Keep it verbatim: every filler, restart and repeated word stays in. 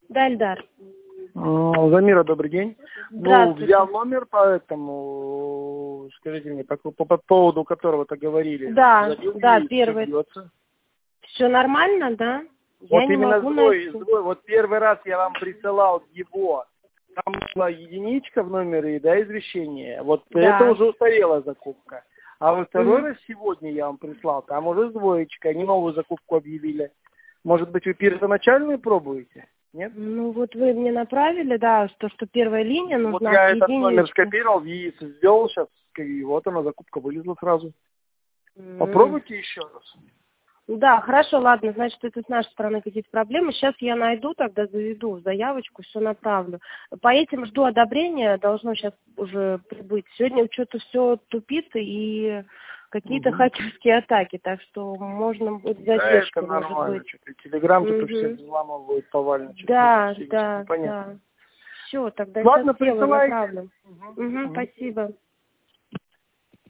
Да, Эльдар. М, Замира, добрый день. Ну, Здравствуйте. взял номер, поэтому, скажите мне, по, по, по поводу которого-то говорили. Да, Забил да, и всё первый. бьется. Все нормально, да? Я Вот не именно могу сбой, найти. сбой. Вот первый раз я вам присылал его. Там была единичка в номере, да, извещение. Вот это Да. уже устарелая закупка. А во второй Мгм. раз сегодня я вам прислал, там уже с двоечкой, они новую закупку объявили. Может быть, вы первоначальную пробуете? Нет? Ну вот вы мне направили, да, что, что первая линия Вот нужна я с этот номер единичкой. скопировал и сделал сейчас, и вот она, закупка вылезла сразу. М. Попробуйте еще раз. Да, хорошо, ладно, значит, это с нашей стороны какие-то проблемы. Сейчас я найду, тогда заведу в заявочку, все направлю. По этим жду одобрения, должно сейчас уже прибыть. Сегодня что-то все тупит и какие-то Угу. хакерские атаки, так что можно будет Да, это задержка, может нормально. быть. Что-то Телеграм тут у всех Мгм. взламывают повально. Что-то Да, все да, непонятно. да. Все, тогда сейчас Ладно, сделаю, присылайте. направлю. Угу. Угу, Угу. спасибо.